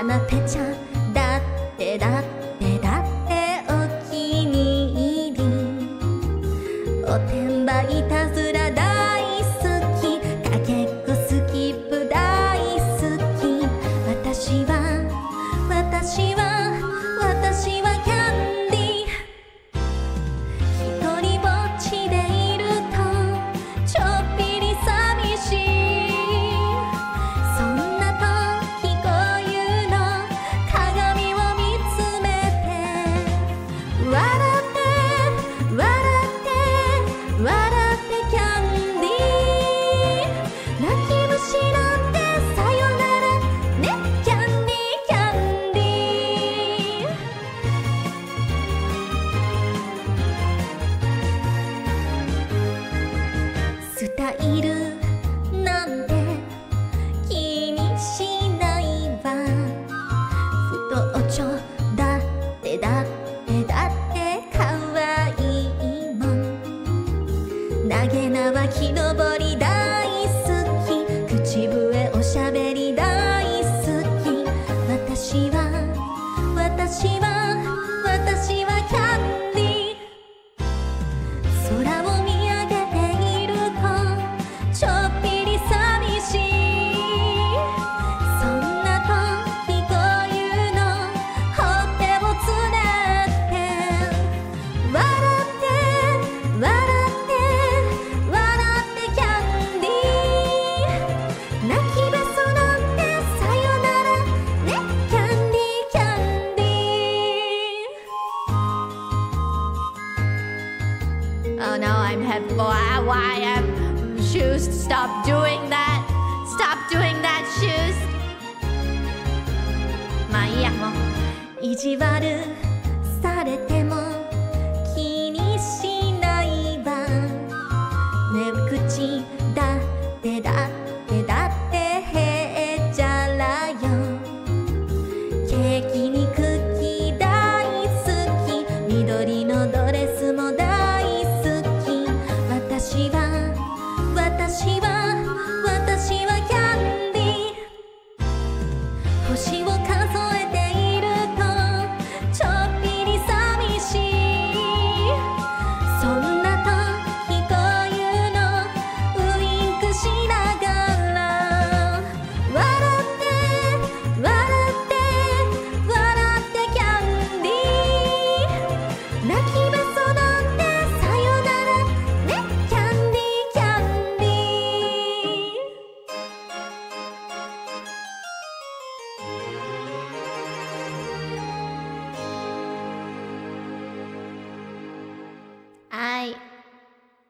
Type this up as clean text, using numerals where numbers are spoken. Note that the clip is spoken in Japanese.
なぺちゃだってだってだってお気に入り。おてんばいたずら大好き、かけっこスキップ大好き。私はキャンディー。一人ぼっちでいるとちょっぴり寂しい。そんな時こういうの鏡を見つめて笑って笑って笑ってキャンディー。泣き虫なんてさよならね、キャンディーキャンディー。スタイルなんて気にしないわ。太ちょだってだってだってかわいいもん。投げ縄木登り大好き、口笛おしゃべり大好き。私はキャンディー。空を見上げているとちょっぴり寂しい。そんな時こういうのほっぺをつねって笑って笑って笑ってキャンディー。泣きべそなんてさよならね、キャンディーキャンディー。Oh no, I'm heavy. Why shoes? Stop doing that. Stop doing that, shoes. まあいいや、もう。意地悪されても気にしないわ。ねえ口だってだってだってへっちゃらよ。ケーキにクッキー大好き、緑のドレスも大好き。私はキャンディー。星を